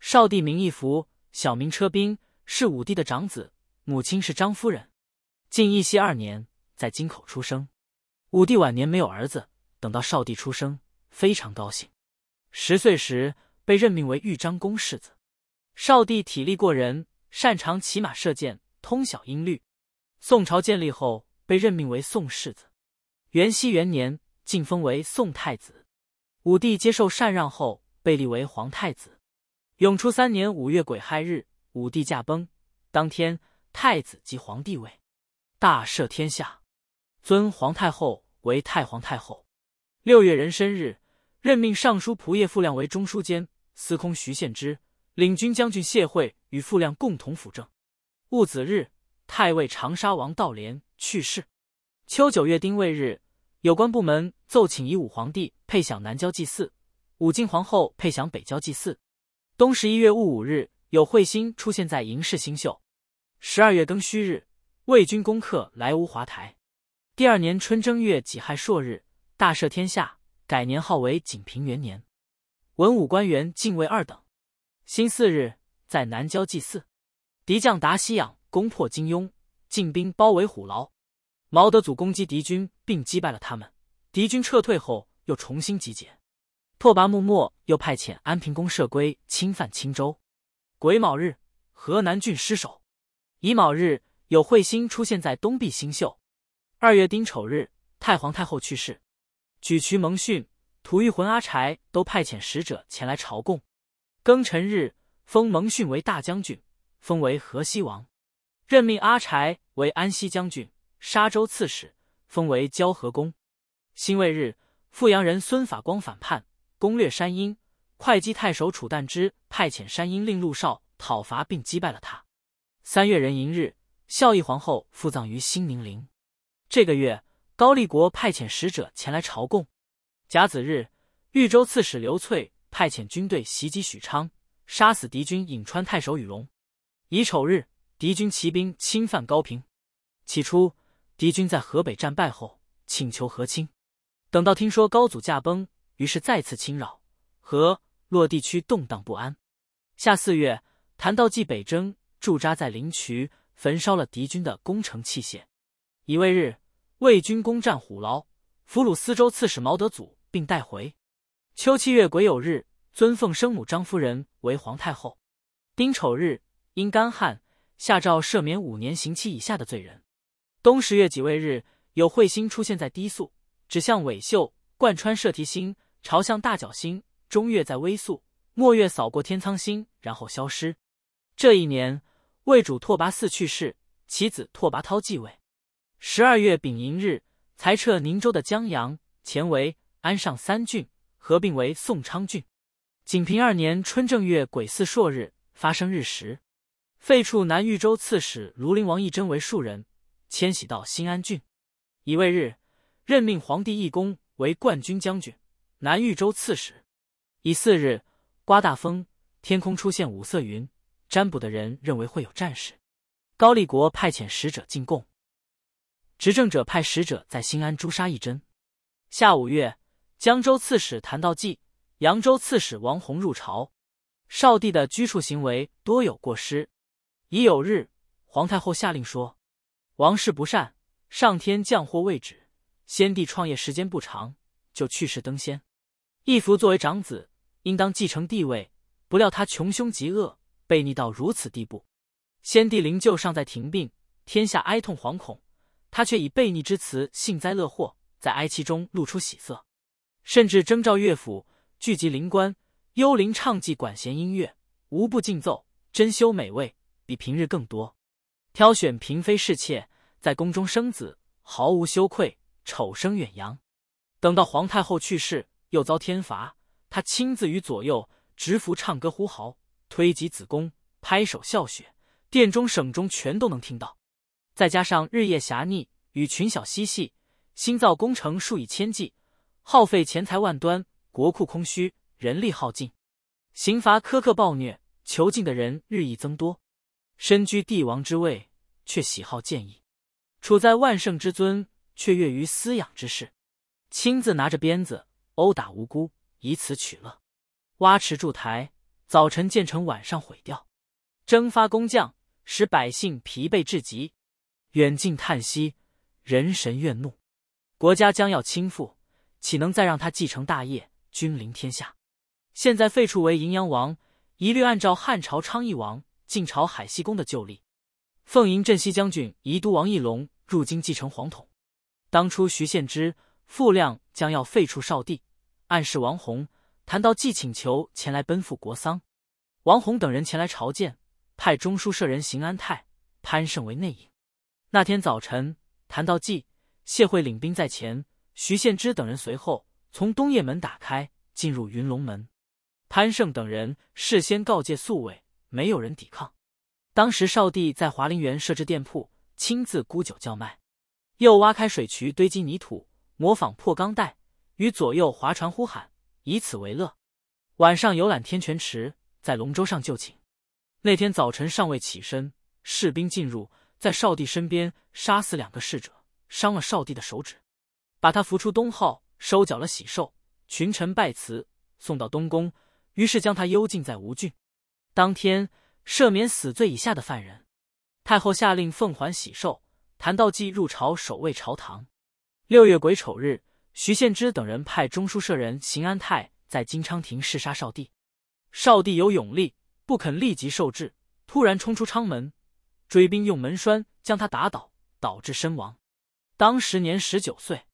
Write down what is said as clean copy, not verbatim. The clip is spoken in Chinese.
少帝名义福，小名车宾，是武帝的长子，母亲是张夫人。晋义熙2年，在京口出生。武帝晚年没有儿子，等到少帝出生，非常高兴。10岁时被任命为豫章公世子。少帝体力过人，擅长骑马射箭，通晓音律。宋朝建立后，被任命为宋世子。元熙元年，晋封为宋太子。武帝接受禅让后，被立为皇太子。永初3年5月癸亥日，武帝驾崩，当天太子即皇帝位，大赦天下，尊皇太后为太皇太后。6月壬申日，任命尚书仆射傅亮为中书监，司空徐献之、领军将军谢晦与傅亮共同辅政。戊子日，太尉长沙王道廉去世。秋9月丁未日，有关部门奏请以武皇帝配享南郊祭祀，武敬皇后配享北郊祭祀。冬11月戊午日，有彗星出现在营氏星宿。12月庚戌日，魏军攻克莱芜华台。第2年春正月己亥朔日，大赦天下，改年号为景平元年。文武官员进位2等。辛巳日，在南郊祭祀。敌将达西养攻破金庸，晋兵包围虎牢。毛德祖攻击敌军，并击败了他们。敌军撤退后，又重新集结。拓跋木末又派遣安平公射龟侵犯青州。癸卯日，河南郡失守。乙卯日，有彗星出现在东壁星宿。2月丁丑日，太皇太后去世。举渠蒙逊、吐谷浑阿柴都派遣使者前来朝贡。庚辰日，封蒙逊为大将军，封为河西王。任命阿柴为安西将军、沙州刺史，封为交河公。辛未日，富阳人孙法光反叛，攻略山阴。会稽太守楚旦之派遣山阴令陆绍讨伐并击败了他。3月壬寅日，孝义皇后附葬于兴宁陵。这个月，高丽国派遣使者前来朝贡。甲子日，豫州刺史刘粹派遣军队袭击许昌，杀死敌军颍川太守宇荣。乙丑日，敌军骑兵侵犯高平。起初，敌军在河北战败后，请求和亲。等到听说高祖驾崩，于是再次侵扰，河洛地区动荡不安。夏4月，谭道济北征，驻扎在临渠，焚烧了敌军的攻城器械。乙未日，魏军攻占虎牢，俘虏司州刺史毛德祖，并带回。秋7月癸酉日，尊奉生母张夫人为皇太后。丁丑日，因干旱，下诏赦免5年刑期以下的罪人。冬10月己未日，有彗星出现在低宿，指向尾宿，贯穿射蹄星，朝向大角星，中月在微宿，末月扫过天苍星，然后消失。这一年，魏主拓跋嗣去世，其子拓跋焘继位。12月丙寅日，裁撤宁州的江阳、前为安上3郡，合并为宋昌郡。景平2年春正月癸巳朔日，发生日食。废黜南豫州刺史庐陵王义真为庶人，迁徙到新安郡。乙未日，任命皇帝义公为冠军将军、南豫州刺史。乙巳日，刮大风，天空出现五色云，占卜的人认为会有战事。高丽国派遣使者进贡。执政者派使者在新安诛杀义真。夏5月，江州刺史谭道济、扬州刺史王弘入朝。少帝的居处行为多有过失。乙酉日，皇太后下令说：王事不善，上天降祸未止，先帝创业时间不长，就去世登仙。义福作为长子，应当继承帝位，不料他穷凶极恶，悖逆到如此地步。先帝灵柩尚在庭病，天下哀痛惶恐，他却以悖逆之词幸灾乐祸，在哀戚中露出喜色，甚至征召乐府，聚集灵官，幽灵唱伎，管弦音乐，无不竞奏，珍馐美味，比平日更多。挑选嫔妃侍妾，在宫中生子，毫无羞愧，丑生远扬。等到皇太后去世，又遭天罚，他亲自于左右执符唱歌呼号，推挤子宫，拍手笑谑，殿中省中全都能听到。再加上日夜侠逆，与群小嬉戏，新造工程数以千计，耗费钱财万端，国库空虚，人力耗尽，刑罚苛刻暴虐，囚禁的人日益增多。身居帝王之位，却喜好剑意；处在万圣之尊，却悦于私养之事。亲自拿着鞭子殴打无辜，以此取乐。挖池筑台， 早晨建成，晚上毁掉，征发工匠，使百姓疲惫至极，远近叹息，人神怨怒。国家将要倾覆，岂能再让他继承大业，君临天下？现在废黜为荥阳王，一律按照汉朝昌邑王、晋朝海西公的旧例。奉迎镇西将军宜都王义隆入京继承皇统。当初徐献之、傅亮将要废黜少帝，暗示王弘、谭道济请求前来奔赴国丧。王弘等人前来朝见，派中书舍人邢安泰、潘胜为内应。那天早晨，谭道济、谢惠领兵在前，徐献之等人随后，从东掖门打开，进入云龙门。潘胜等人事先告诫宿卫，没有人抵抗。当时少帝在华林园设置店铺，亲自沽酒叫卖，又挖开水渠堆积泥土，模仿破钢带，与左右划船呼喊，以此为乐。晚上游览天泉池，在龙舟上就寝。那天早晨尚未起身，士兵进入，在少帝身边杀死2个侍者，伤了少帝的手指，把他扶出东号，收缴了喜寿。群臣拜辞，送到东宫，于是将他幽禁在吴郡。当天赦免死罪以下的犯人。太后下令奉还喜寿，谭道济入朝守卫朝堂。6月癸丑日，徐献之等人派中书舍人邢安泰在金昌亭弑杀少帝。少帝有勇力，不肯立即受制，突然冲出昌门，追兵用门栓将他打倒，导致身亡。当时年19岁。